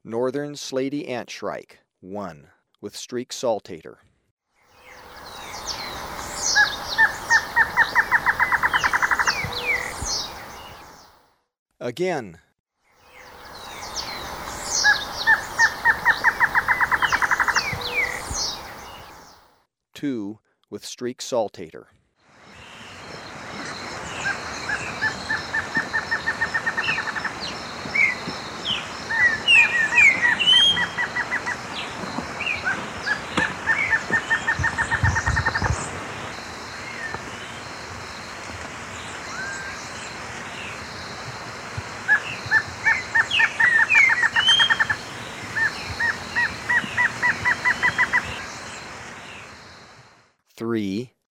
Northern slaty antshrike, 1, with streak saltator. Again. Two, with streak saltator. Three,